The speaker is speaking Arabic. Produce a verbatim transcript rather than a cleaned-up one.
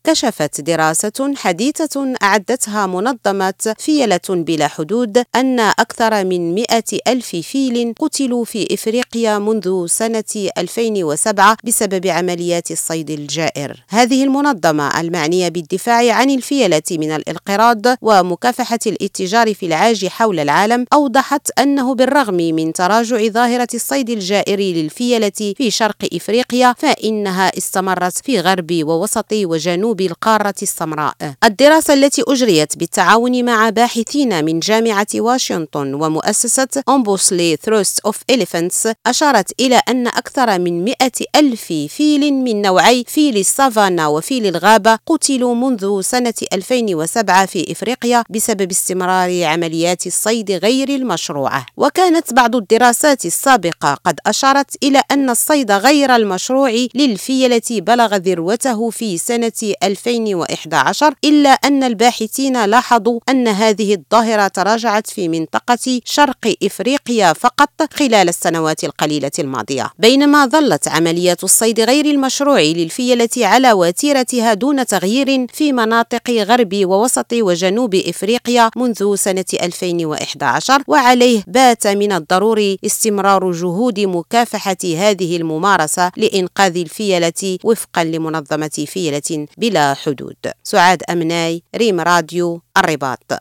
كشفت دراسة حديثة أعدتها منظمة فيلة بلا حدود أن أكثر من مئة ألف فيل قتلوا في إفريقيا منذ سنة ألفين وسبعة بسبب عمليات الصيد الجائر. هذه المنظمة المعنية بالدفاع عن الفيلة من الانقراض ومكافحة الاتجار في العاج حول العالم أوضحت أنه بالرغم من تراجع ظاهرة الصيد الجائر للفيلة في شرق إفريقيا فإنها استمرت في غرب ووسط وجنوب القارة السمراء. الدراسة التي أجريت بالتعاون مع باحثين من جامعة واشنطن ومؤسسة أمبوسلي ثروست أوف إليفانتس أشارت إلى أن أكثر من مئة ألف فيل من نوعي فيل السافانا وفيل الغابة قتلوا منذ سنة ألفين وسبعة في إفريقيا بسبب استمرار عمليات الصيد غير المشروعة. وكانت بعض الدراسات السابقة قد أشارت إلى أن الصيد غير المشروع للفيلة بلغ ذروته في سنة ألفين وإحدى عشر، إلا أن الباحثين لاحظوا أن هذه الظاهرة تراجعت في منطقة شرق إفريقيا فقط خلال السنوات القليلة الماضية، بينما ظلت عمليات الصيد غير المشروع للفيلة على وتيرتها دون تغيير في مناطق غرب ووسط وجنوب إفريقيا منذ سنة ألفين وإحدى عشر. وعليه بات من الضروري استمرار جهود مكافحة هذه الممارسة لإنقاذ الفيلة وفقا لمنظمة فيلة بلا حدود. سعاد أمناي، ريم راديو، الرباط.